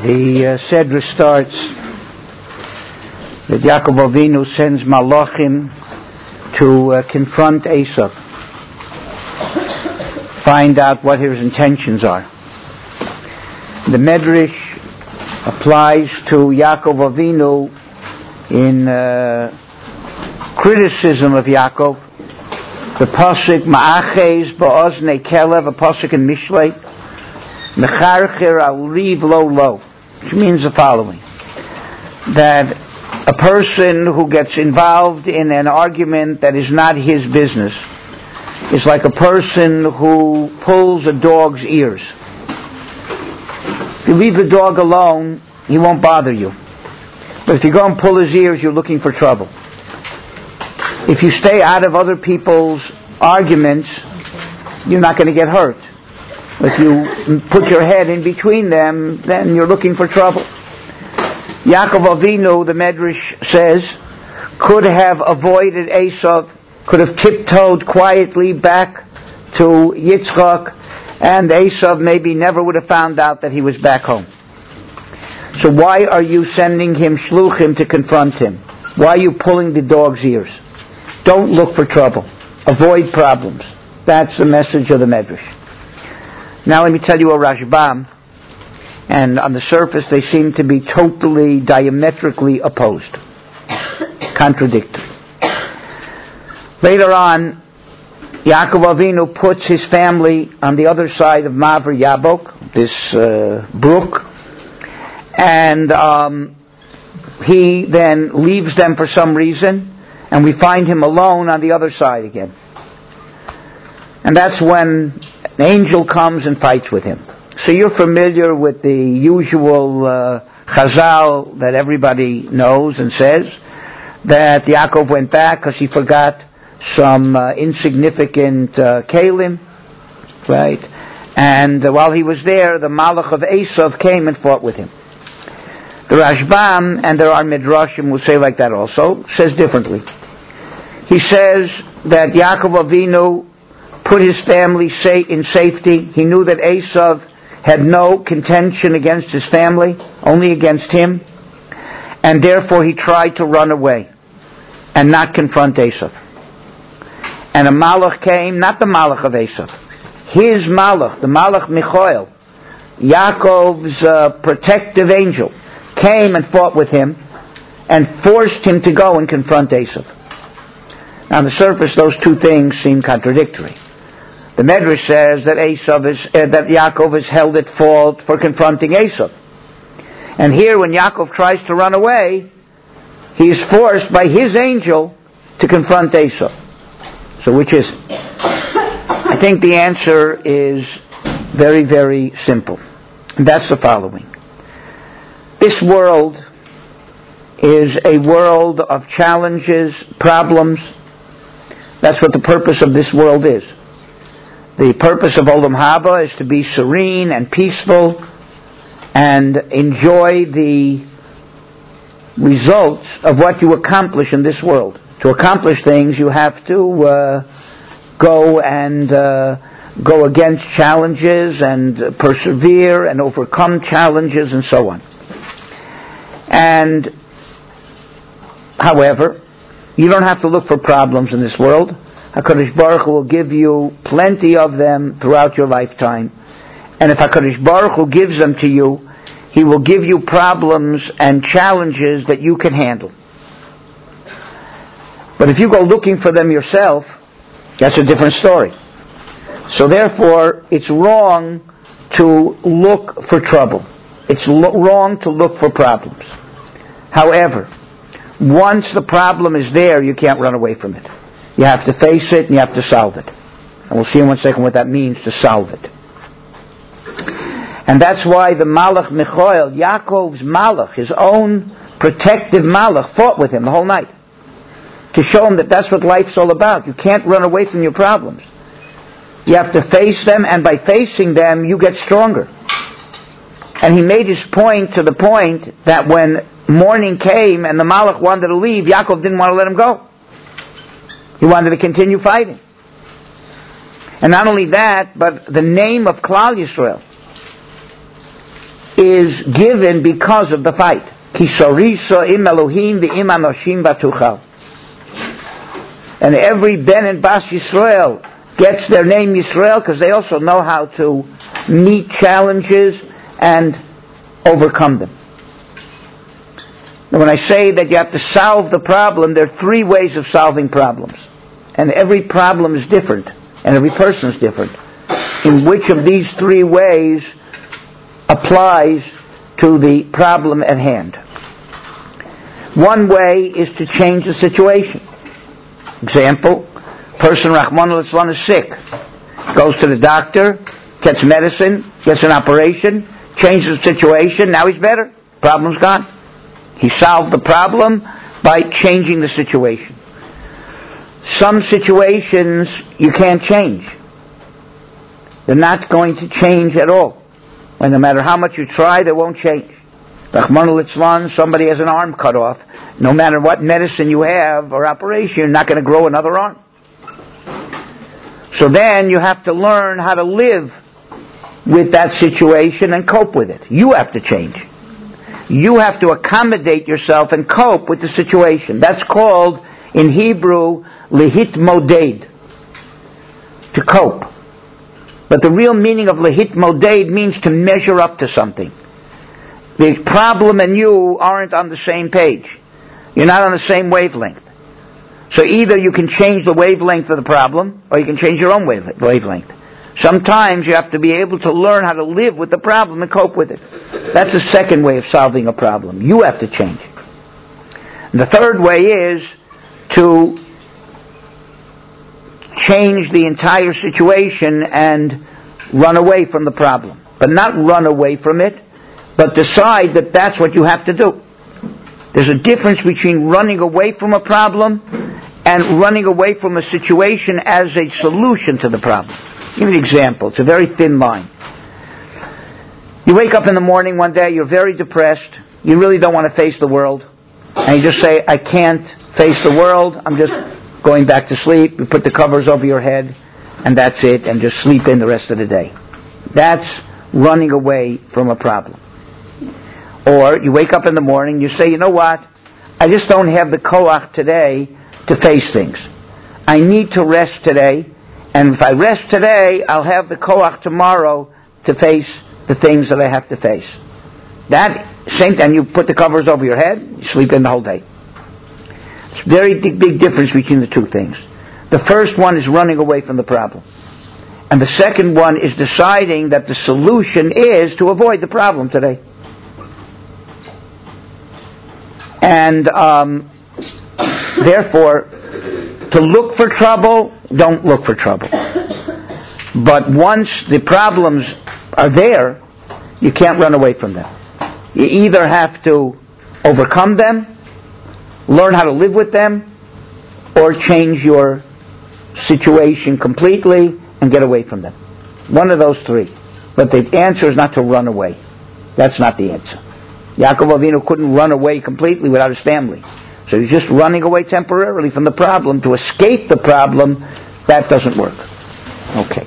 The Sedra starts that Yaakov Avinu sends Malachim to confront Esav, find out what his intentions are. The Medrash applies to Yaakov Avinu in criticism of Yaakov. The pasuk Ma'aches ba'oznei kelev, a pasuk in Mishlei, Mecharcher al riv lo lo, which means the following: that a person who gets involved in an argument that is not his business is like a person who pulls a dog's ears. If you leave the dog alone, he won't bother you. But if you go and pull his ears, you're looking for trouble. If you stay out of other people's arguments, you're not going to get hurt. If you put your head in between them, then you're looking for trouble. Yaakov Avinu, the Medrash says, could have avoided Esav, could have tiptoed quietly back to Yitzchak, and Esav maybe never would have found out that he was back home. So why are you sending him shluchim to confront him? Why are you pulling the dog's ears? Don't look for trouble. Avoid problems. That's the message of the Medrash. Now let me tell you a Rashbam, and on the surface they seem to be totally diametrically opposed, contradictory. Later on, Yaakov Avinu puts his family on the other side of Maver Yabok, this brook, and he then leaves them for some reason, and we find him alone on the other side again. And that's when an angel comes and fights with him. So you're familiar with the usual chazal that everybody knows and says, that Yaakov went back because he forgot some insignificant kalim, right? And while he was there, the malach of Esav came and fought with him. The Rashbam, and there are midrashim who say like that also, says differently. He says that Yaakov Avinu put his family in safety. He knew that Esav had no contention against his family, only against him, and therefore he tried to run away and not confront Esav. And a malach came, not the malach of Esav, his malach, the malach Michael, Yaakov's protective angel, came and fought with him and forced him to go and confront Esav. Now, on the surface, those two things seem contradictory. The Medrash says that that Yaakov is held at fault for confronting Esav. And here, when Yaakov tries to run away, he is forced by his angel to confront Esav. So which is it? I think the answer is very, very simple. And that's the following. This world is a world of challenges, problems. That's what the purpose of this world is. The purpose of Olam Haba is to be serene and peaceful and enjoy the results of what you accomplish in this world. To accomplish things, you have to go against challenges and persevere and overcome challenges and so on. And, however, you don't have to look for problems in this world. HaKadosh Baruch Hu will give you plenty of them throughout your lifetime. And if HaKadosh Baruch Hu gives them to you, He will give you problems and challenges that you can handle. But if you go looking for them yourself, that's a different story. So therefore, it's wrong to look for trouble. It's wrong to look for problems. However, once the problem is there, you can't run away from it. You have to face it and you have to solve it. And we'll see in 1 second what that means, to solve it. And that's why the Malach Michael, Yaakov's Malach, his own protective Malach, fought with him the whole night, to show him that that's what life's all about. You can't run away from your problems. You have to face them, and by facing them, you get stronger. And he made his point to the point that when morning came and the Malach wanted to leave, Yaakov didn't want to let him go. He wanted to continue fighting. And not only that, but the name of Klal Yisrael is given because of the fight. Ki sorisa im Elohim v'im anoshim batuchal. And every Ben and Bas Yisrael gets their name Yisrael because they also know how to meet challenges and overcome them. Now, when I say that you have to solve the problem, there are three ways of solving problems. And every problem is different, and every person is different. In which of these three ways applies to the problem at hand? One way is to change the situation. Example, person Rahman al-Islam is sick, goes to the doctor, gets medicine, gets an operation, changes the situation, now he's better, problem's gone. He solved the problem by changing the situation. Some situations you can't change. They're not going to change at all. And no matter how much you try, they won't change. Rahman al-Islam, somebody has an arm cut off. No matter what medicine you have or operation, you're not going to grow another arm. So then you have to learn how to live with that situation and cope with it. You have to change. You have to accommodate yourself and cope with the situation. That's called, in Hebrew, lehitmoded, to cope. But the real meaning of lehitmoded means to measure up to something. The problem and you aren't on the same page. You're not on the same wavelength. So either you can change the wavelength of the problem, or you can change your own wavelength. Sometimes you have to be able to learn how to live with the problem and cope with it. That's the second way of solving a problem. You have to change. And the third way is to change the entire situation and run away from the problem. But not run away from it, but decide that that's what you have to do. There's a difference between running away from a problem and running away from a situation as a solution to the problem. Give me an example. It's a very thin line. You wake up in the morning one day, you're very depressed, you really don't want to face the world, and you just say, I can't face the world, I'm just going back to sleep. You put the covers over your head, and that's it, and just sleep in the rest of the day. That's running away from a problem. Or you wake up in the morning, you say, you know what, I just don't have the koach today to face things. I need to rest today, and if I rest today, I'll have the koach tomorrow to face the things that I have to face. That same time, you put the covers over your head, you sleep in the whole day. It's a very big difference between the two things. The first one is running away from the problem. And the second one is deciding that the solution is to avoid the problem today. And therefore, to look for trouble, don't look for trouble. But once the problems are there, you can't run away from them. You either have to overcome them, learn how to live with them, or change your situation completely and get away from them. One of those three. But the answer is not to run away. That's not the answer. Yaakov Avinu couldn't run away completely without his family. So he's just running away temporarily from the problem. To escape the problem, that doesn't work. Okay.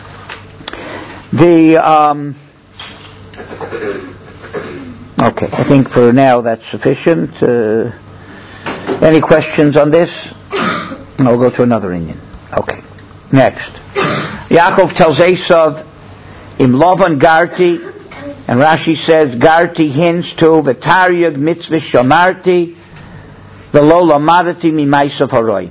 Okay, I think for now that's sufficient. Any questions on this? No, we'll go to another Indian. Okay. Next. Yaakov tells Esav, Im Lavan Garti, and Rashi says, Garti hints to V'taryag mitzvah shamarti, V'lo lamadati mimaisav haroi.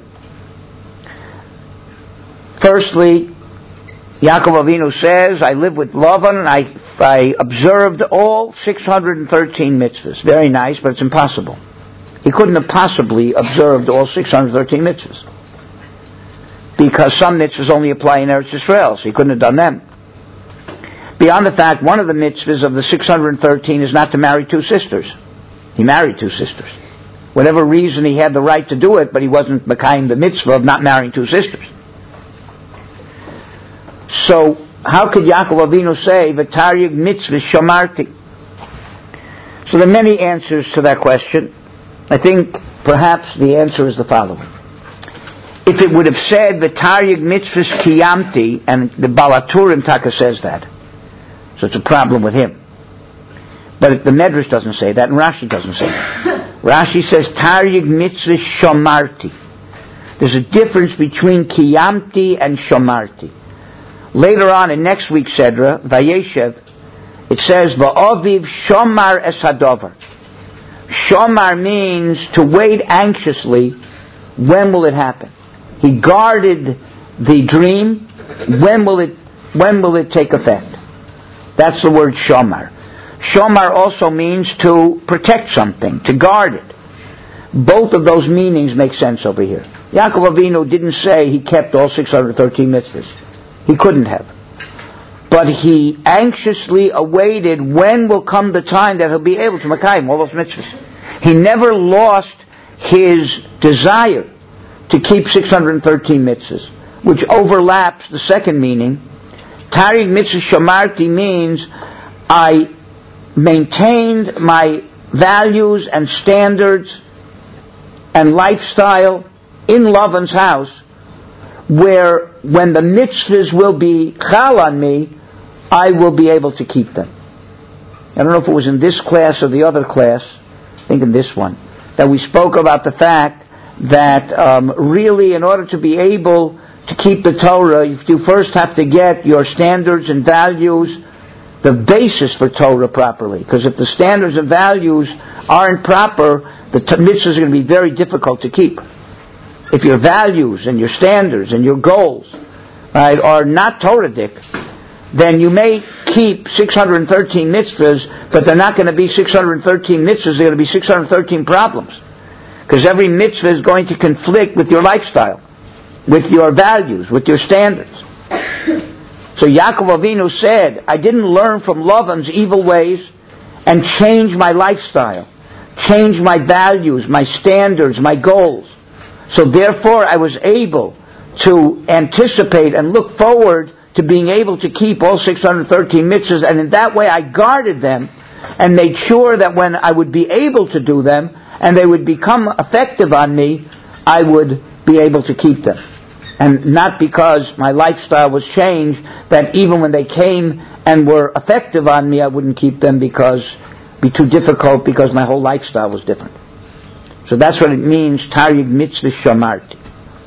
Firstly, Yaakov Avinu says, I live with Lavan and I observed all 613 mitzvahs. Very nice, but it's impossible. He couldn't have possibly observed all 613 mitzvahs. Because some mitzvahs only apply in Eretz Yisrael, so he couldn't have done them. Beyond the fact, one of the mitzvahs of the 613 is not to marry two sisters. He married two sisters. Whatever reason, he had the right to do it, but he wasn't mekayim the mitzvah of not marrying two sisters. So, how could Yaakov Avinu say, V'taryag mitzvah shamarti? So there are many answers to that question. I think perhaps the answer is the following. If it would have said, V'taryag mitzvahs kiyamti, and the Balaturim Taka says that, so it's a problem with him. But the Medrash doesn't say that, and Rashi doesn't say that. Rashi says, Taryag mitzvah shomarti. There's a difference between kiyamti and shomarti. Later on in next week's Sedra, Vayeshev, it says, Va'aviv shomar es hadover. Shomar means to wait anxiously, when will it happen? He guarded the dream, when will it take effect? That's the word shomar. Shomar also means to protect something, to guard it. Both of those meanings make sense over here. Yaakov Avinu didn't say he kept all 613 mitzvahs. He couldn't have. But he anxiously awaited when will come the time that he'll be able to makayim all those mitzvahs. He never lost his desire to keep 613 mitzvahs, which overlaps the second meaning. Taryag mitzvah shamarti means I maintained my values and standards and lifestyle in Lavan's house, where when the mitzvahs will be chal on me, I will be able to keep them. I don't know if it was in this class or the other class, I think in this one, that we spoke about the fact that really in order to be able to keep the Torah, you first have to get your standards and values, the basis for Torah properly. Because if the standards and values aren't proper, the mitzvahs are going to be very difficult to keep. If your values and your standards and your goals, right, are not Toradic, then you may keep 613 mitzvahs, but they're not going to be 613 mitzvahs, they're going to be 613 problems. Because every mitzvah is going to conflict with your lifestyle, with your values, with your standards. So Yaakov Avinu said, I didn't learn from Lavan's evil ways and change my lifestyle, change my values, my standards, my goals. So therefore I was able to anticipate and look forward to being able to keep all 613 mitzvahs, and in that way I guarded them and made sure that when I would be able to do them and they would become effective on me, I would be able to keep them. And not because my lifestyle was changed, that even when they came and were effective on me, I wouldn't keep them because it would be too difficult, because my whole lifestyle was different. So that's what it means, Taryag mitzvah shamarti.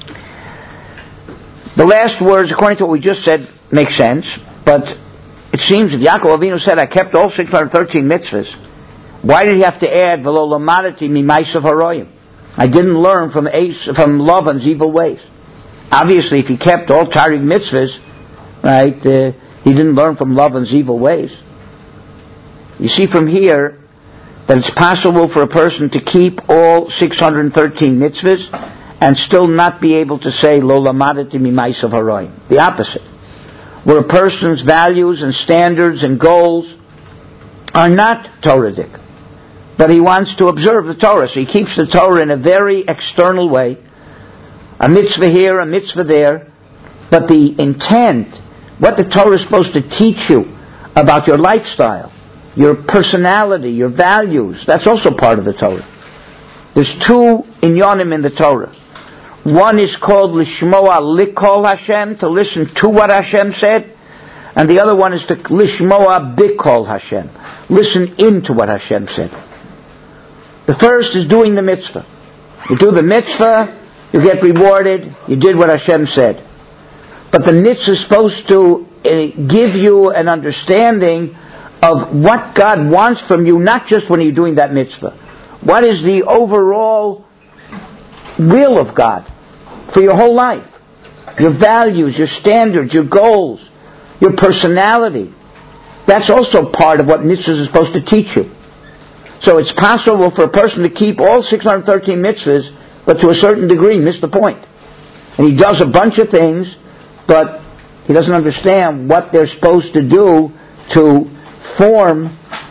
The last words, according to what we just said, make sense, but it seems if Yaakov Avinu said, I kept all 613 mitzvahs, why did he have to add, V'lo lamadati mimaisav haroyim? I didn't learn from Lavan's evil ways. Obviously, if he kept all Taryag mitzvahs, right, he didn't learn from Lavan's evil ways. You see from here that it's possible for a person to keep all 613 mitzvahs and still not be able to say, Lo lamadati mimaisav haroyim. The opposite. Where a person's values and standards and goals are not Toradic, but he wants to observe the Torah, so he keeps the Torah in a very external way, a mitzvah here, a mitzvah there, but the intent, what the Torah is supposed to teach you about your lifestyle, your personality, your values, that's also part of the Torah. There's two inyanim in the Torah. One is called Lishmoa Likol Hashem, to listen to what Hashem said, and the other one is to Lishmoa Bikol Hashem, listen into what Hashem said. The first is doing the mitzvah. You do the mitzvah, you get rewarded, you did what Hashem said. But the mitzvah is supposed to give you an understanding of what God wants from you, not just when you're doing that mitzvah. What is the overall will of God for your whole life? Your values, your standards, your goals, your personality. That's also part of what mitzvahs is supposed to teach you. So it's possible for a person to keep all 613 mitzvahs, but to a certain degree miss the point. And he does a bunch of things, but he doesn't understand what they're supposed to do to form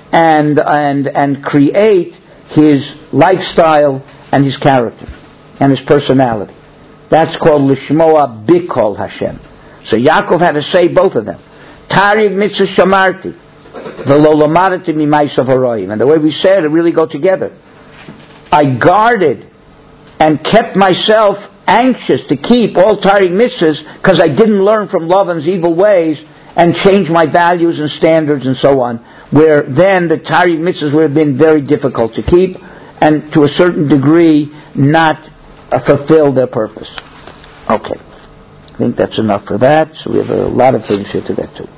and create his lifestyle and his character and his personality. That's called Lishmoa Bikol Hashem. So Yaakov had to say both of them. Taryag mitzvah shamarti, v'lo lamadati mimaisav haroyim. And the way we said it really go together. I guarded and kept myself anxious to keep all Taryag mitzvahs because I didn't learn from Lavan's evil ways, and change my values and standards and so on, where then the Taryag mitzvahs would have been very difficult to keep and to a certain degree not fulfill their purpose. Okay. I think that's enough for that. So we have a lot of things here to get to.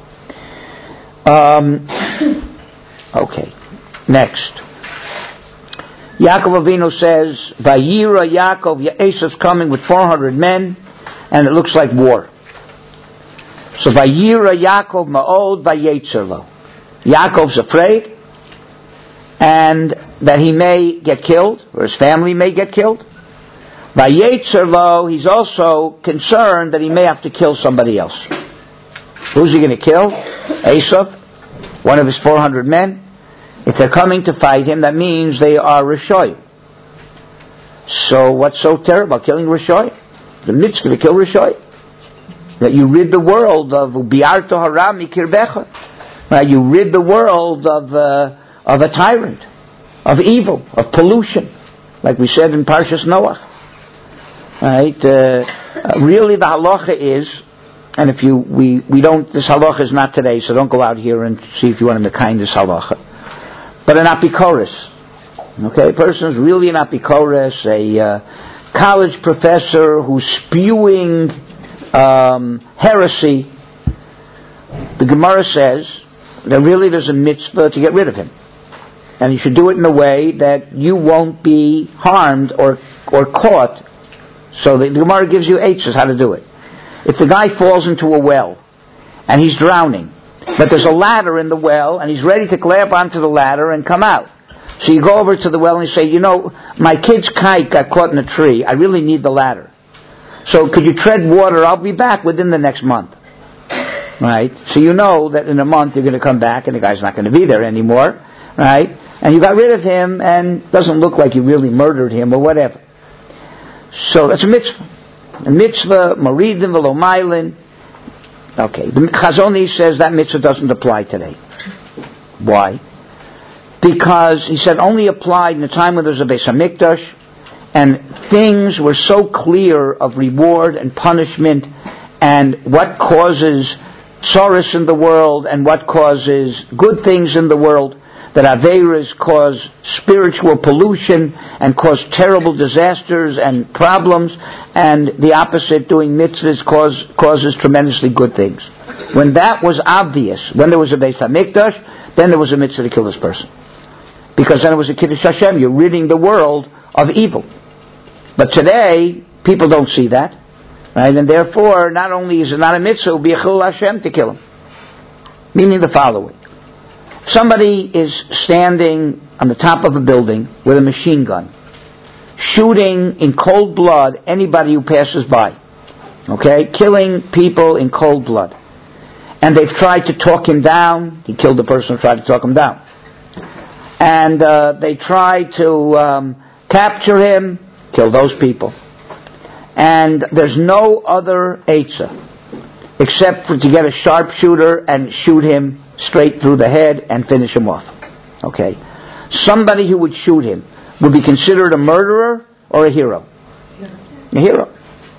Okay. Next. Yaakov Avinu says, Vayira Yaakov, Esau's coming with 400 men, and it looks like war. So Vayira Yaakov Ma'od Vayetzer Lo. Yaakov's afraid, and that he may get killed, or his family may get killed. Vayetzer Lo, he's also concerned that he may have to kill somebody else. Who's he going to kill? Esau, one of his 400 men. If they're coming to fight him, that means they are Rishoy. So what's so terrible about killing Rishoy? The mitzvah to kill Rishoy. That you rid the world of Biarto Haram Mikirbecha. You rid the world of a tyrant, of evil, of pollution, like we said in Parshas Noach. Right? Really, the halacha is, and if we don't, this halacha is not today, so don't go out here and see if you want to mekayim this halacha. But an apikoros, okay, a person is really an apikoros, a college professor who's spewing heresy. The Gemara says that really there's a mitzvah to get rid of him, and you should do it in a way that you won't be harmed or caught. So the Gemara gives you eitzes how to do it. If the guy falls into a well and he's drowning, but there's a ladder in the well and he's ready to grab onto the ladder and come out, so you go over to the well and you say, my kid's kite got caught in a tree. I really need the ladder. So could you tread water? I'll be back within the next month. Right? So you know that in a month you're going to come back and the guy's not going to be there anymore. Right? And you got rid of him and it doesn't look like you really murdered him or whatever. So that's a mitzvah. A mitzvah, maridim v'lo mailin. Okay, the Chazon Ish says that mitzvah doesn't apply today. Why? Because he said only applied in the time when there's a Beis HaMikdash, and things were so clear of reward and punishment, and what causes tsaros in the world, and what causes good things in the world, that Aveiros cause spiritual pollution and cause terrible disasters and problems, and the opposite, doing mitzvahs, causes tremendously good things. When that was obvious, when there was a Beis HaMikdash, then there was a mitzvah to kill this person. Because then it was a Kiddush Hashem, you're ridding the world of evil. But today, people don't see that. Right? And therefore, not only is it not a mitzvah, it will be a Chilul Hashem to kill him. Meaning the following. Somebody is standing on the top of a building with a machine gun, shooting in cold blood anybody who passes by. Okay? Killing people in cold blood. And they've tried to talk him down. He killed the person who tried to talk him down. And they tried to capture him, kill those people. And there's no other eitzah except for to get a sharpshooter and shoot him straight through the head and finish him off. Okay? Somebody who would shoot him would be considered a murderer or a hero? A hero.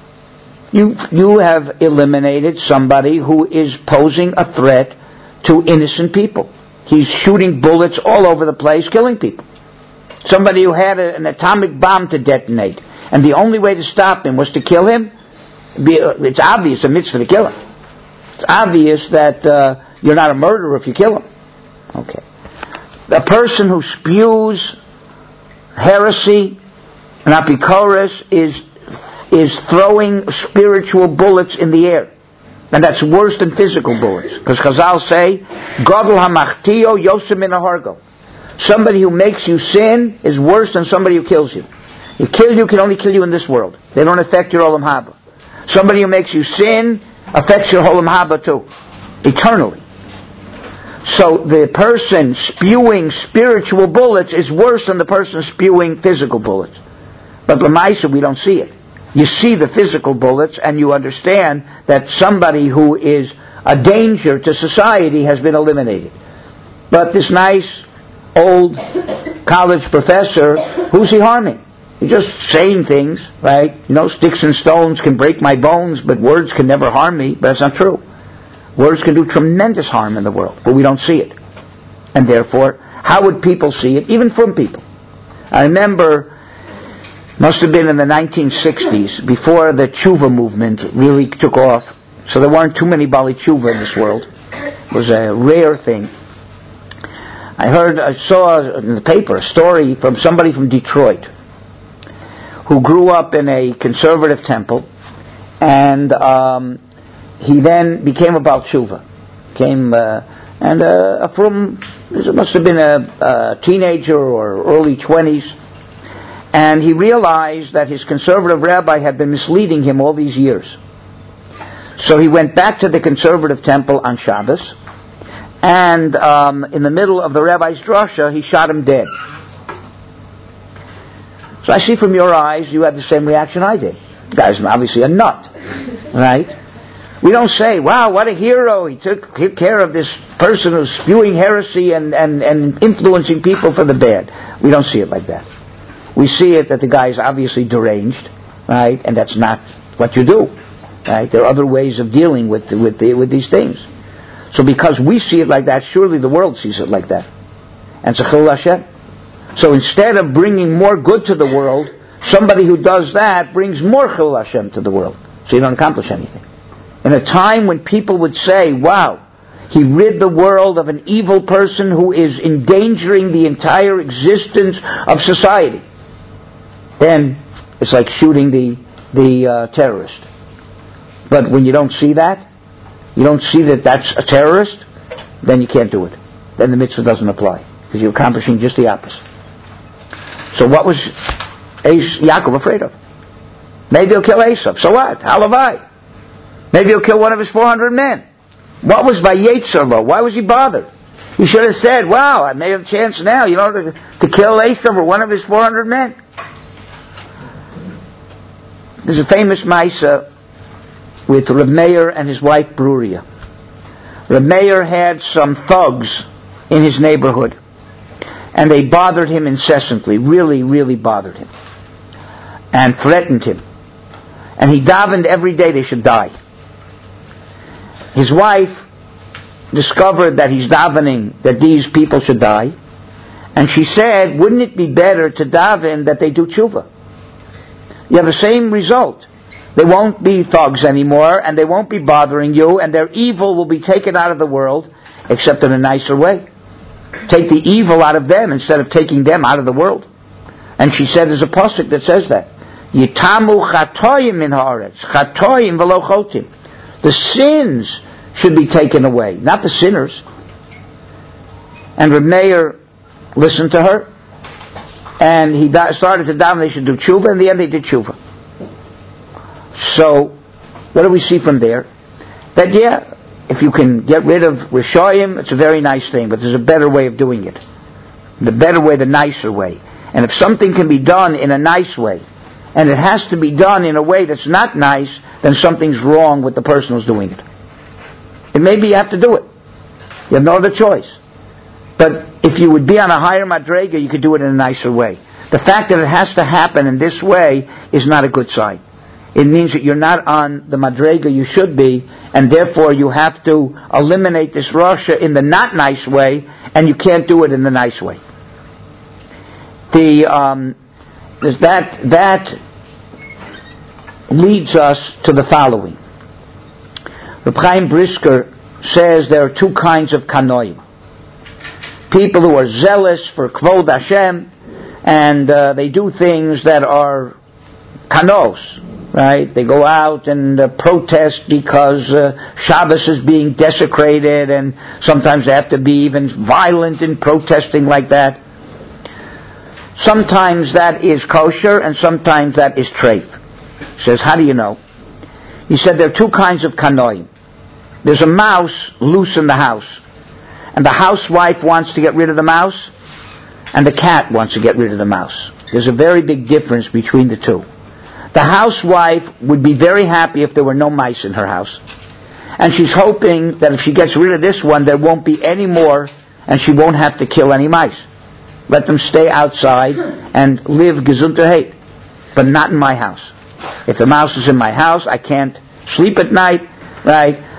You have eliminated somebody who is posing a threat to innocent people. He's shooting bullets all over the place, killing people. Somebody who had an atomic bomb to detonate, and the only way to stop him was to kill him. It's obvious a mitzvah to kill him. It's obvious that you're not a murderer if you kill him. Okay. A person who spews heresy, an apikoros, is throwing spiritual bullets in the air. And that's worse than physical bullets. Because Chazal say, Gadol hamachtio yosem min hargo. Somebody who makes you sin is worse than somebody who kills you. He kill you can only kill you in this world. They don't affect your olam haba. Somebody who makes you sin affects your olam haba too, eternally. So the person spewing spiritual bullets is worse than the person spewing physical bullets. But l'maisa, we don't see it. You see the physical bullets and you understand that somebody who is a danger to society has been eliminated. But this nice old college professor, who's he harming? He's just saying things, right? Sticks and stones can break my bones, but words can never harm me. But that's not true. Words can do tremendous harm in the world, but we don't see it. And therefore, how would people see it, even from people? I remember, must have been in the 1960s, before the tshuva movement really took off, so there weren't too many Bali tshuva in this world. It was a rare thing. I saw in the paper a story from somebody from Detroit who grew up in a conservative temple, and he then became a Baal Tshuva. It must have been a teenager or early 20s, and he realized that his conservative rabbi had been misleading him all these years. So he went back to the conservative temple on Shabbos, and in the middle of the rabbi's drasha, he shot him dead. So I see from your eyes, you had the same reaction I did. The guy's obviously a nut, right? We don't say, wow, what a hero, he took care of this person who's spewing heresy and influencing people for the bad. We don't see it like that. We see it that the guy is obviously deranged, right? And that's not what you do, right? There are other ways of dealing with these things. So because we see it like that, surely the world sees it like that. And it's a chilul Hashem. So instead of bringing more good to the world, somebody who does that brings more chilul Hashem to the world. So you don't accomplish anything. In a time when people would say, wow, he rid the world of an evil person who is endangering the entire existence of society, then it's like shooting the terrorist. But when you don't see that, you don't see that that's a terrorist, then you can't do it. Then the mitzvah doesn't apply, because you're accomplishing just the opposite. So what was Yaakov afraid of? Maybe he'll kill Esav. So what? Halavai. Maybe he'll kill one of his 400 men. What was Vayetzer lo? Why was he bothered? He should have said, wow, I may have a chance now, to kill Esav or one of his 400 men. There's a famous Maisa with Reb Meir and his wife Bruria. Reb Meir had some thugs in his neighborhood, and they bothered him incessantly, really, really bothered him, and threatened him. And he davened every day they should die. His wife discovered that he's davening that these people should die, and she said, wouldn't it be better to daven that they do tshuva? You have the same result. They won't be thugs anymore, and they won't be bothering you, and their evil will be taken out of the world, except in a nicer way. Take the evil out of them instead of taking them out of the world. And she said there's a pasuk that says that. Yitamu chatoyim min haaretz, chatoyim v'lo chotim. The sins should be taken away, not the sinners. And Reb Meir listened to her, and he started to daven they should do tshuva. In the end, they did tshuva. So, what do we see from there? That if you can get rid of Rishayim, it's a very nice thing, but there's a better way of doing it. The better way, the nicer way. And if something can be done in a nice way, and it has to be done in a way that's not nice, then something's wrong with the person who's doing it. And maybe you have to do it. You have no other choice. But if you would be on a higher madrega, you could do it in a nicer way. The fact that it has to happen in this way is not a good sign. It means that you're not on the madrega you should be, and therefore you have to eliminate this rasha in the not nice way, and you can't do it in the nice way. That leads us to the following. Reb Chaim Brisker says there are two kinds of kanoim. People who are zealous for kvod Hashem, and they do things that are kanos, right? They go out and protest because Shabbos is being desecrated, and sometimes they have to be even violent in protesting like that. Sometimes that is kosher, and sometimes that is treif. He says, how do you know? He said there are two kinds of kanoim. There's a mouse loose in the house, and the housewife wants to get rid of the mouse, and the cat wants to get rid of the mouse. There's a very big difference between the two. The housewife would be very happy if there were no mice in her house, and she's hoping that if she gets rid of this one, there won't be any more, and she won't have to kill any mice. Let them stay outside and live gesundheit, but not in my house. If the mouse is in my house, I can't sleep at night, right?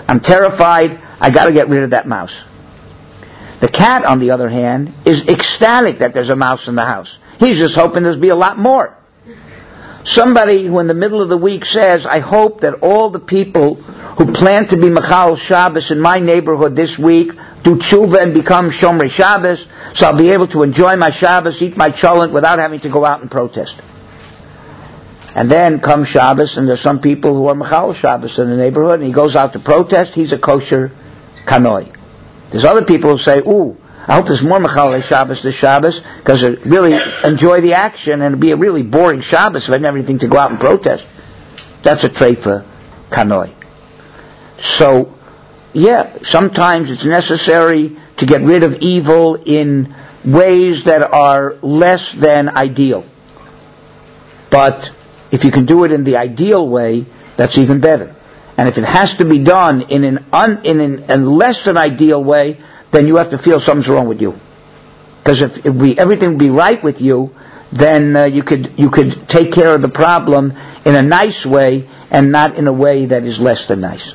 I'm terrified. I got to get rid of that mouse. The cat, on the other hand, is ecstatic that there's a mouse in the house. He's just hoping there'll be a lot more. Somebody who in the middle of the week says, I hope that all the people who plan to be Mechal Shabbos in my neighborhood this week do tshuva and become Shomrei Shabbos, so I'll be able to enjoy my Shabbos, eat my cholent without having to go out and protest. And then comes Shabbos, and there's some people who are Mechal Shabbos in the neighborhood, and he goes out to protest, he's a kosher kanoi. There's other people who say, ooh, I hope there's more Mechalei Shabbos this Shabbos, because I really enjoy the action, and it'd be a really boring Shabbos if I didn't have anything to go out and protest. That's a treifa kanoi. So, yeah, sometimes it's necessary to get rid of evil in ways that are less than ideal. But if you can do it in the ideal way, that's even better. And if it has to be done in a less than ideal way, then you have to feel something's wrong with you. Because if everything would be right with you, then you could take care of the problem in a nice way and not in a way that is less than nice.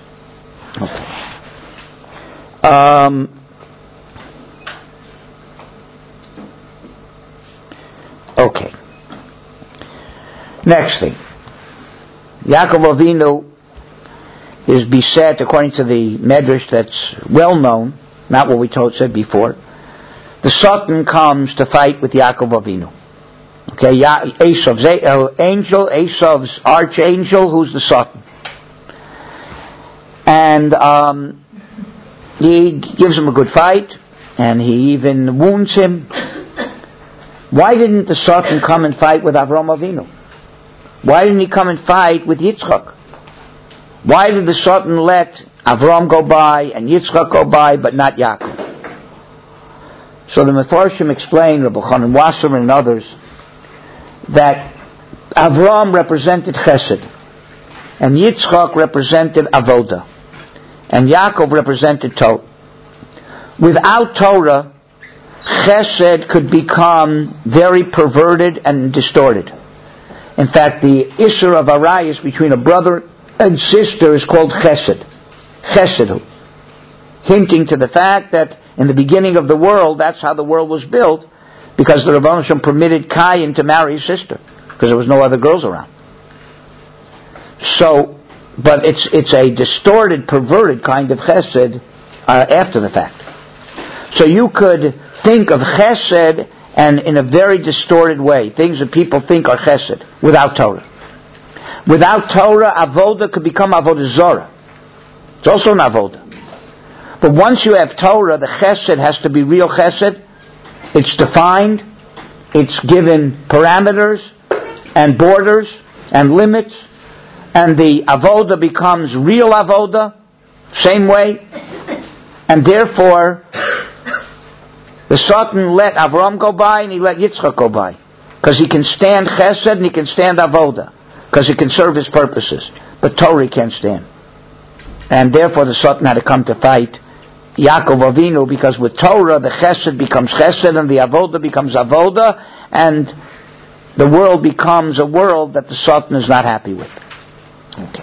Okay. Next thing. Yaakov Avinu is beset, according to the Medrash that's well known, not what we said before. The Satan comes to fight with Yaakov Avinu. Okay, Esav's angel, Esav's archangel, who's the Satan. And he gives him a good fight, and he even wounds him. Why didn't the Satan come and fight with Avraham Avinu? Why didn't he come and fight with Yitzchak? Why did the Satan let Avraham go by and Yitzchak go by, but not Yaakov? So the Mefarshim explain, Rabbi Chanan Wasserman and others, that Avraham represented Chesed, and Yitzchak represented Avoda, and Yaakov represented Torah. Without Torah, Chesed could become very perverted and distorted. In fact, the issur of arayos between a brother and sister is called Chesed. Chesed, hinting to the fact that in the beginning of the world, that's how the world was built, because the Rebbeinu Shalom permitted Cain to marry his sister, because there was no other girls around. So, but it's a distorted, perverted kind of Chesed after the fact. So you could think of Chesed and in a very distorted way, things that people think are Chesed, without Torah. Without Torah, Avoda could become Avodah Zorah. It's also an Avoda. But once you have Torah, the Chesed has to be real Chesed. It's defined, it's given parameters and borders and limits, and the Avoda becomes real Avoda, same way, and therefore the Satan let Avram go by and he let Yitzchak go by, because he can stand Chesed and he can stand Avoda, because it can serve his purposes. But Torah can't stand. And therefore the Satan had to come to fight Yaakov Avinu, because with Torah the Chesed becomes Chesed and the Avoda becomes Avoda, and the world becomes a world that the Satan is not happy with. Okay.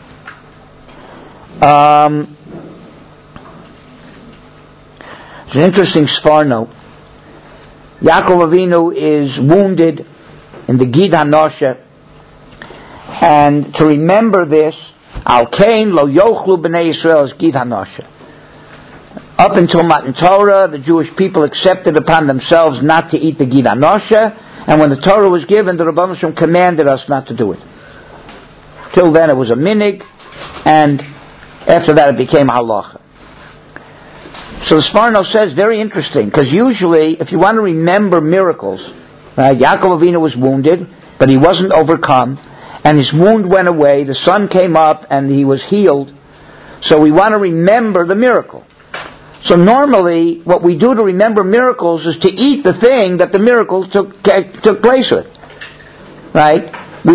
It's an interesting Sforno. Yaakov Avinu is wounded in the Gid HaNoshe, and to remember this, Al Kain lo yochlu b'nei Yisrael is Gid HaNoshe. Up until Matan Torah, the Jewish people accepted upon themselves not to eat the Gid HaNoshe, and when the Torah was given, the Rebbeinu Shalom commanded us not to do it. Till then it was a minig, and after that it became halacha. So the Sforno says, very interesting, because usually, if you want to remember miracles, right, Yaakov Avinu was wounded, but he wasn't overcome, and his wound went away, the sun came up, and he was healed. So we want to remember the miracle. So normally, what we do to remember miracles is to eat the thing that the miracle took place with. Right?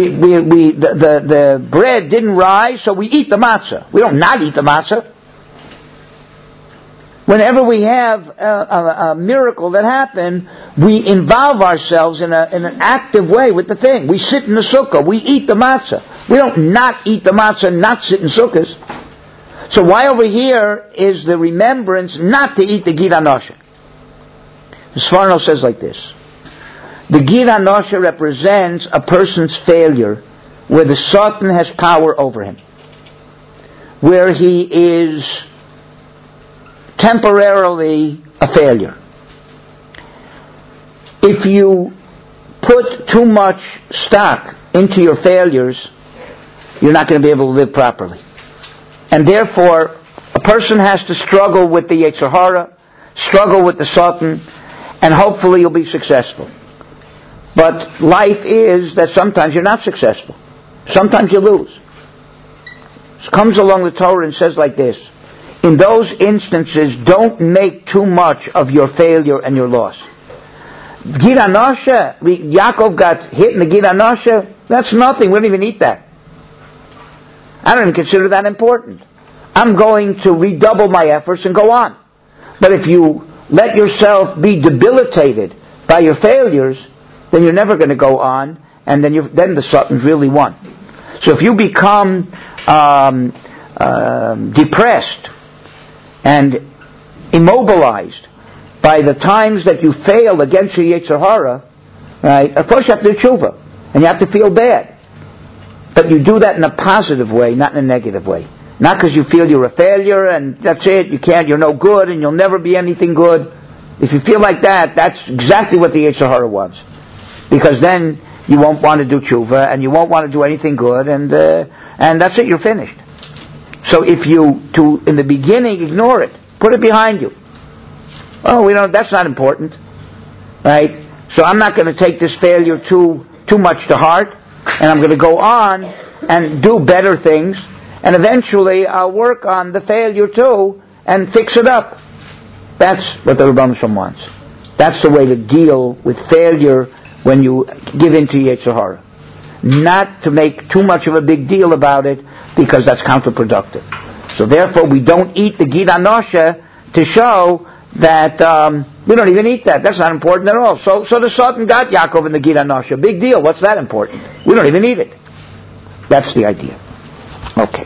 The bread didn't rise, so we eat the matzah. We don't not eat the matzah. Whenever we have a miracle that happened, we involve ourselves in an active way with the thing. We sit in the sukkah, we eat the matzah. We don't not eat the matzah and not sit in sukkahs. So why over here is the remembrance not to eat the Gid HaNoshe? The Sforno says like this. The Gid HaNoshe represents a person's failure where the Satan has power over him, where he is temporarily a failure. If you put too much stock into your failures, you're not going to be able to live properly. And therefore, a person has to struggle with the Yetzer Hara, struggle with the Satan, and hopefully you'll be successful. But life is that sometimes you're not successful. Sometimes you lose. It comes along the Torah and says like this. In those instances, don't make too much of your failure and your loss. Gid HaNoshe, Yaakov got hit in the Gid HaNoshe, that's nothing. We don't even eat that. I don't even consider that important. I'm going to redouble my efforts and go on. But if you let yourself be debilitated by your failures, then you're never going to go on, and then the Satan's really won. So if you become depressed and immobilized by the times that you fail against your Yetzer Hara, right? Of course you have to do tshuva, and you have to feel bad. But you do that in a positive way, not in a negative way. Not because you feel you're a failure and that's it, you're no good and you'll never be anything good. If you feel like that, that's exactly what the Yetzer Hara wants. Because then you won't want to do tshuva and you won't want to do anything good and that's it, you're finished. So if you, in the beginning, ignore it, put it behind you. Oh, that's not important. Right? So I'm not going to take this failure too much to heart, and I'm going to go on and do better things, and eventually I'll work on the failure too and fix it up. That's what the Rebbeinu Shalom wants. That's the way to deal with failure when you give in to Yetzer Hara. Not to make too much of a big deal about it, because that's counterproductive. So therefore we don't eat the Gid HaNoshe to show that we don't even eat that. That's not important at all. So the Satan got Yaakov in the Gid HaNoshe. Big deal. What's that important? We don't even eat it. That's the idea. Okay.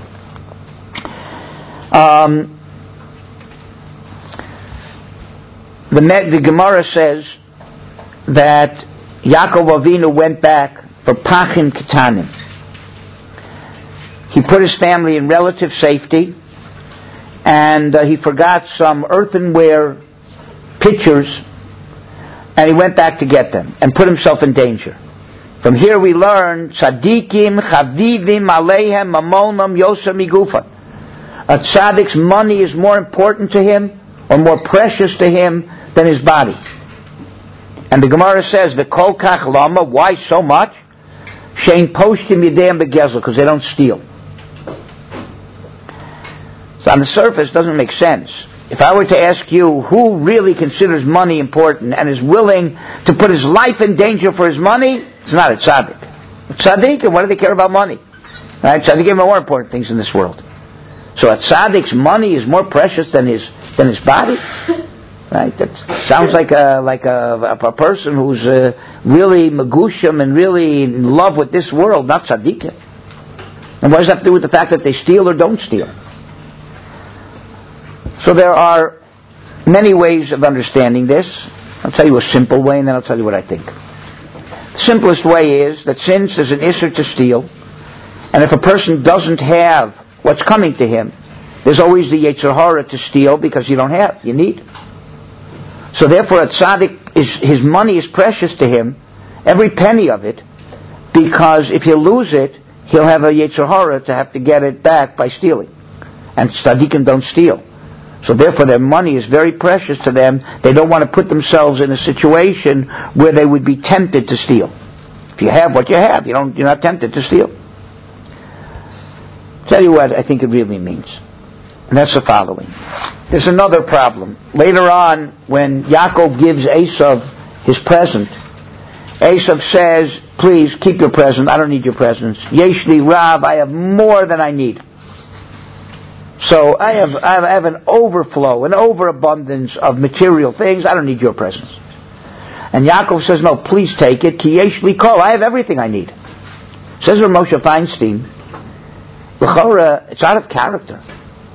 The Gemara says that Yaakov Avinu went back for Pachim Ketanim. He put his family in relative safety, and he forgot some earthenware pitchers, and he went back to get them and put himself in danger. From here we learn tzadikim chavivim aleihem mamonam yoser migufan. A tzaddik's money is more important to him or more precious to him than his body. And the Gemara says the kol kach lama, why so much? Shein poshtim yedeihem begezel, because they don't steal. So on the surface, it doesn't make sense. If I were to ask you who really considers money important and is willing to put his life in danger for his money, it's not a tzaddik. A tzaddik, and what do they care about money? Right? Tzaddik have more important things in this world. So a tzaddik's money is more precious than his body. Right? That sounds like a person who's really megusham and really in love with this world, not tzaddikim. And what does that have to do with the fact that they steal or don't steal? So there are many ways of understanding this. I'll tell you a simple way, and then I'll tell you what I think. The simplest way is that since there's an issur to steal, and if a person doesn't have what's coming to him, there's always the Yetzer Hara to steal because you don't have, you need. So therefore a tzaddik, his money is precious to him, every penny of it, because if you lose it, he'll have a Yetzer Hara to have to get it back by stealing. And tzaddikim don't steal. So therefore their money is very precious to them. They don't want to put themselves in a situation where they would be tempted to steal. If you have what you have, you're not tempted to steal. Tell you what I think it really means. And that's the following. There's another problem. Later on, when Yaakov gives Esav his present, Esav says, please keep your present, I don't need your presents. Yeshli Rav, I have more than I need. So I have an overflow, an overabundance of material things. I don't need your presents. And Yaakov says, no, please take it. Ki yesh li kol. I have everything I need. Says Rav Moshe Feinstein, L'chora, it's out of character.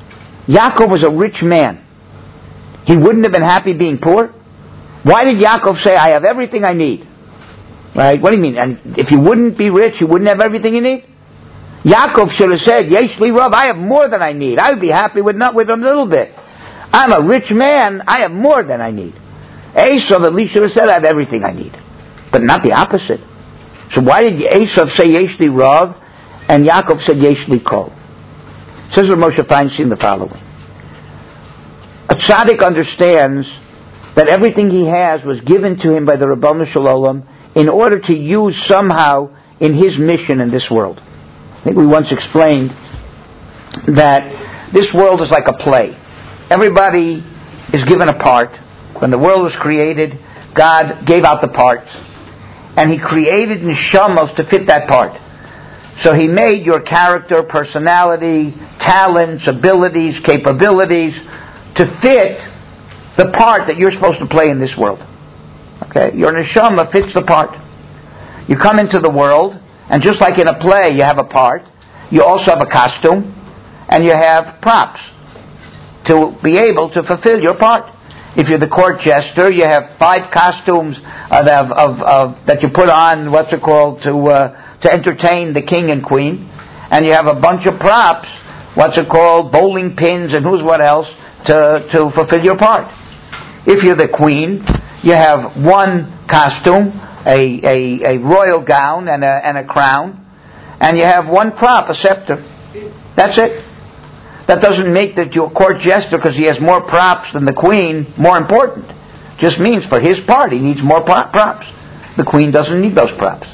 Yaakov was a rich man. He wouldn't have been happy being poor. Why did Yaakov say, I have everything I need? Right? What do you mean? And if you wouldn't be rich, you wouldn't have everything you need? Yaakov should have said, Yesh li Rav, I have more than I need. I would be happy with a little bit. I'm a rich man, I have more than I need. Esav at least should have said, I have everything I need. But not the opposite. So why did Esav say Yesh li Rav and Yaakov said Yesh li Kol? Says Rav Moshe Feinstein the following. A tzaddik understands that everything he has was given to him by the Ribono Shel Olam in order to use somehow in his mission in this world. I think we once explained that this world is like a play. Everybody is given a part. When the world was created, God gave out the parts. And He created neshamos to fit that part. So He made your character, personality, talents, abilities, capabilities to fit the part that you're supposed to play in this world. Okay? Your neshama fits the part. You come into the world, and just like in a play you have a part, you also have a costume, and you have props to be able to fulfill your part. If you're the court jester, you have 5 costumes that you put on, to entertain the king and queen, and you have a bunch of props, bowling pins and who's what else, to fulfill your part. If you're the queen, you have 1 costume, a royal gown and a crown, and you have 1 prop, a scepter. That's it. That doesn't make that your court jester, because he has more props than the queen, more important. Just means for his part he needs more props. The queen doesn't need those props.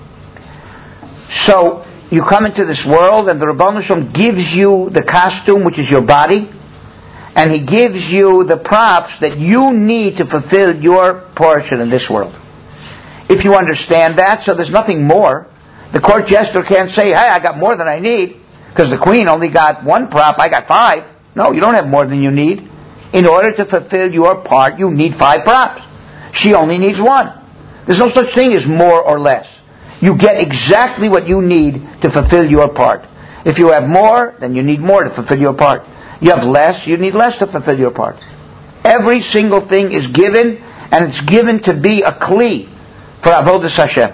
So you come into this world, and the Ribono Shel Olam gives you the costume, which is your body, and He gives you the props that you need to fulfill your portion in this world. If you understand that, so there's nothing more. The court jester can't say, hey, I got more than I need, because the queen only got 1 prop, I got 5. No, you don't have more than you need. In order to fulfill your part, you need 5 props. She only needs 1. There's no such thing as more or less. You get exactly what you need to fulfill your part. If you have more, then you need more to fulfill your part. You have less, you need less to fulfill your part. Every single thing is given, and it's given to be a kli for Avodas Hashem.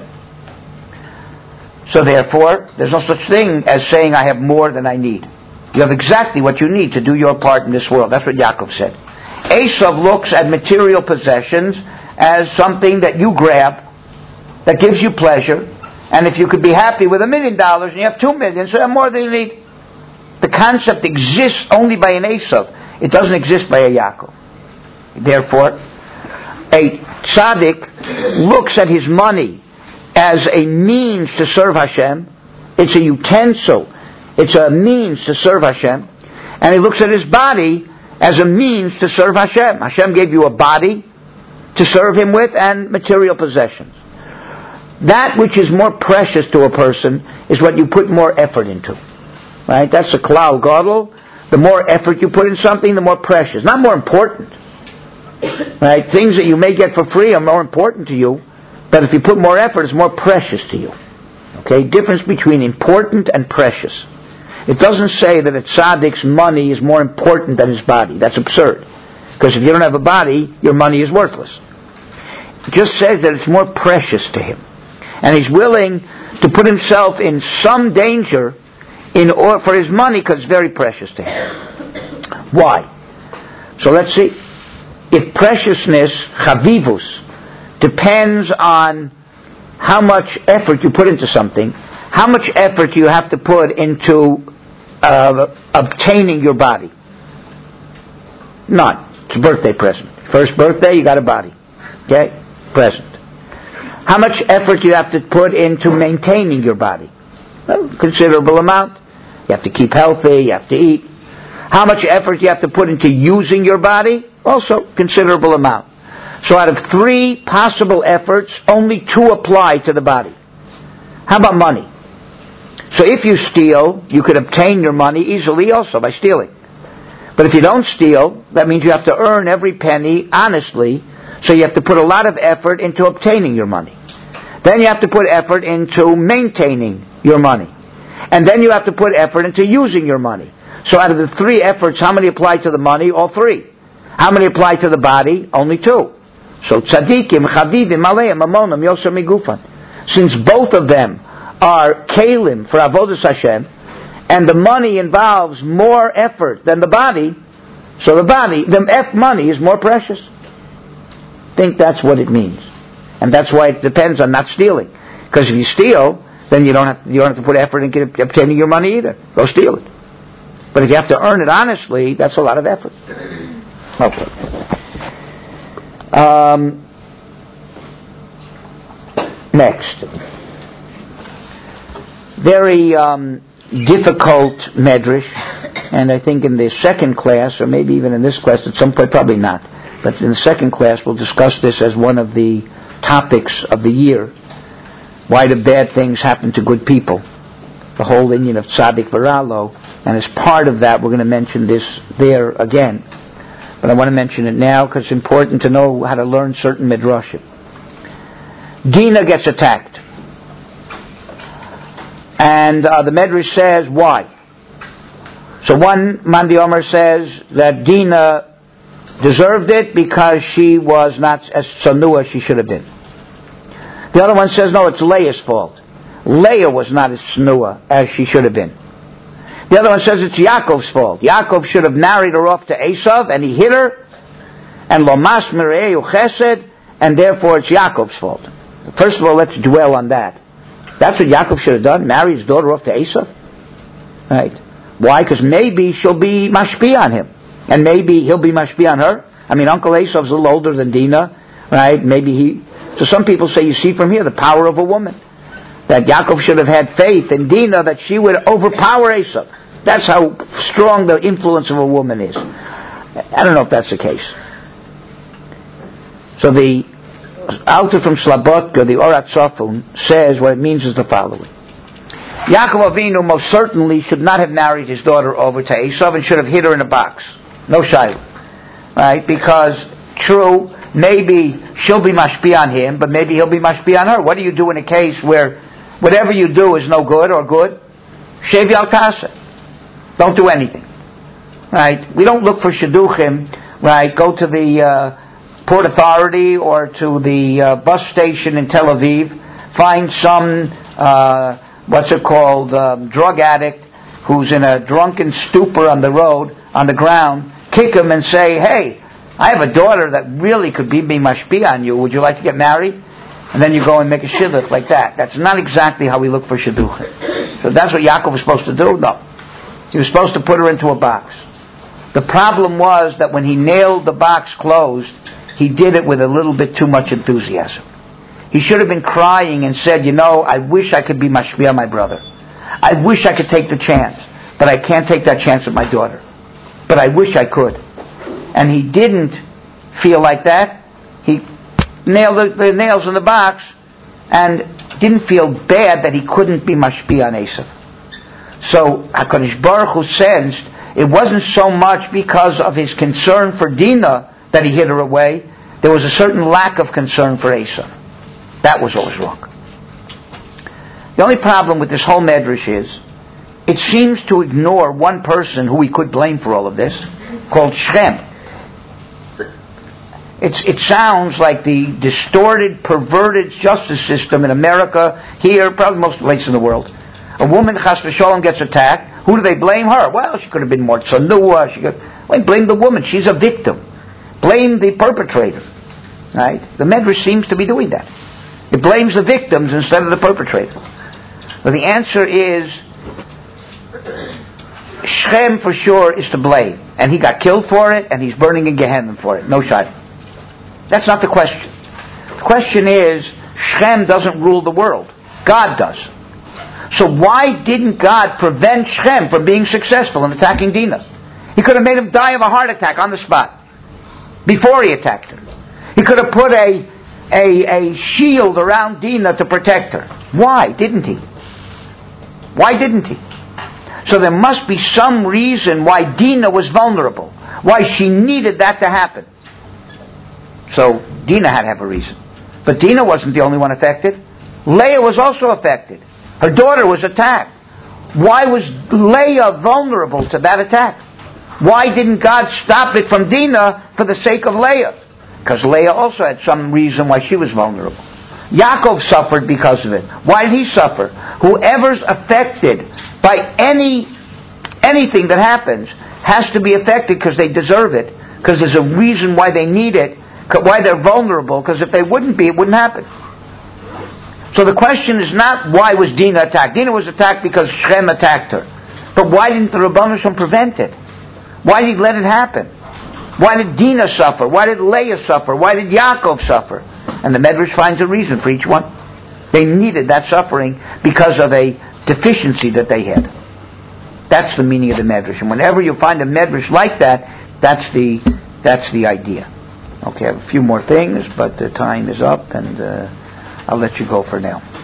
So therefore, there's no such thing as saying I have more than I need. You have exactly what you need to do your part in this world. That's what Yaakov said. Esav looks at material possessions as something that you grab, that gives you pleasure, and if you could be happy with $1 million and you have 2 million, so you have more than you need. The concept exists only by an Esav. It doesn't exist by a Yaakov. Therefore, a tzaddik looks at his money as a means to serve Hashem. It's a utensil. It's a means to serve Hashem. And he looks at his body as a means to serve Hashem. Hashem gave you a body to serve Him with and material possessions. That which is more precious to a person is what you put more effort into. Right? That's a klal gadol. The more effort you put in something, the more precious. Not more important. Right? Things that you may get for free are more important to you. But if you put more effort, it's more precious to you. Okay? Difference between important and precious. It doesn't say that a tzaddik's money is more important than his body. That's absurd. Because if you don't have a body, your money is worthless. It just says that it's more precious to him. And he's willing to put himself in some danger for his money because it's very precious to him. Why? So let's see. If preciousness, chavivus, depends on how much effort you put into something, how much effort do you have to put into obtaining your body? None. It's a birthday present. First birthday, you got a body. Okay? Present. How much effort do you have to put into maintaining your body? Well, considerable amount. You have to keep healthy, you have to eat. How much effort do you have to put into using your body? Also, considerable amount. So out of 3 possible efforts, only 2 apply to the body. How about money? So if you steal, you could obtain your money easily also by stealing. But if you don't steal, that means you have to earn every penny honestly, so you have to put a lot of effort into obtaining your money. Then you have to put effort into maintaining your money. And then you have to put effort into using your money. So out of the 3 efforts, how many apply to the money? All 3. How many apply to the body? Only 2. So tzadikim, chadidim, aleim, mamonim, yosem migufan. Since both of them are kalim for avodas Hashem, and the money involves more effort than the body, so the money is more precious. I think that's what it means. And that's why it depends on not stealing. Because if you steal, then you don't have to put effort in obtaining your money either. Go steal it. But if you have to earn it honestly, that's a lot of effort. Okay. Next. Very difficult medrash, and I think in the second class, or maybe even in this class at some point, probably not, but in the second class we'll discuss this as one of the topics of the year. Why do bad things happen to good people? The whole Indian of tzaddik v'ralo, and as part of that we're going to mention this there again. But I want to mention it now because it's important to know how to learn certain midrashim. Dinah gets attacked. And the Medrash says, why? So one Mandi Omer says that Dinah deserved it because she was not as tsanua as she should have been. The other one says, no, it's Leah's fault. Leah was not as tsanua as she should have been. The other one says it's Yaakov's fault. Yaakov should have married her off to Esav, and he hit her, and lo mas mireu chesed, and therefore it's Yaakov's fault. First of all, let's dwell on that. That's what Yaakov should have done, marry his daughter off to Esav. Right? Why? Because maybe she'll be mashpi on him. And maybe he'll be mashpi on her. I mean, Uncle Esav's a little older than Dinah. Right? So some people say, you see from here, the power of a woman. That Yaakov should have had faith in Dinah that she would overpower Esav. That's how strong the influence of a woman is. I don't know if that's the case. So the Alter from Slabodka, the Orat Sofun, says what it means is the following. Yaakov Avinu most certainly should not have married his daughter over to Esav and should have hid her in a box. No shayla. Right? Because, true, maybe she'll be mashpi on him, but maybe he'll be mashpi on her. What do you do in a case where whatever you do is no good or good? Shev yal tasa. Don't do anything. Right? We don't look for shidduchim, right? Go to the Port Authority or to the bus station in Tel Aviv, find some, drug addict who's in a drunken stupor on the road, on the ground, kick him and say, hey, I have a daughter that really could be mashpi on you. Would you like to get married? And then you go and make a shidduch like that. That's not exactly how we look for shidduchim. So that's what Yaakov was supposed to do? No. He was supposed to put her into a box. The problem was that when he nailed the box closed, he did it with a little bit too much enthusiasm. He should have been crying and said, I wish I could be mashpi on my brother. I wish I could take the chance, but I can't take that chance with my daughter. But I wish I could. And he didn't feel like that. He nailed the nails in the box and didn't feel bad that he couldn't be mashpi on Esav. So HaKadosh Baruch Hu sensed it wasn't so much because of his concern for Dinah that he hid her away. There was a certain lack of concern for Esav. That was what was wrong. The only problem with this whole medrash is it seems to ignore one person who we could blame for all of this, called Shechem. It sounds like the distorted, perverted justice system in America, here, probably most places in the world. A woman, chas v'sholom, gets attacked. Who do they blame? Her. Well, she could have been more tsanua. Blame the woman. She's a victim. Blame the perpetrator. Right? The medrash seems to be doing that. It blames the victims instead of the perpetrator. But the answer is Shechem for sure is to blame. And he got killed for it, and he's burning in Gehenna for it. No shot. That's not the question. The question is, Shechem doesn't rule the world. God does. So why didn't God prevent Shechem from being successful in attacking Dinah? He could have made him die of a heart attack on the spot before he attacked her. He could have put a shield around Dinah to protect her. Why didn't he? Why didn't he? So there must be some reason why Dinah was vulnerable, why she needed that to happen. So Dinah had to have a reason. But Dinah wasn't the only one affected. Leah was also affected. Her daughter was attacked. Why was Leah vulnerable to that attack? Why didn't God stop it from Dinah for the sake of Leah? Because Leah also had some reason why she was vulnerable. Yaakov suffered because of it. Why did he suffer? Whoever's affected by anything that happens has to be affected because they deserve it, because there's a reason why they need it, why they're vulnerable, because if they wouldn't be, it wouldn't happen. So the question is not why was Dinah attacked. Dinah was attacked because Shem attacked her. But why didn't the Rebbeinu Shem prevent it? Why did he let it happen? Why did Dinah suffer? Why did Leah suffer? Why did Yaakov suffer? And the Medrash finds a reason for each one. They needed that suffering because of a deficiency that they had. That's the meaning of the Medrash. And whenever you find a Medrash like that, that's the idea. Okay, I have a few more things, but the time is up, and I'll let you go for now.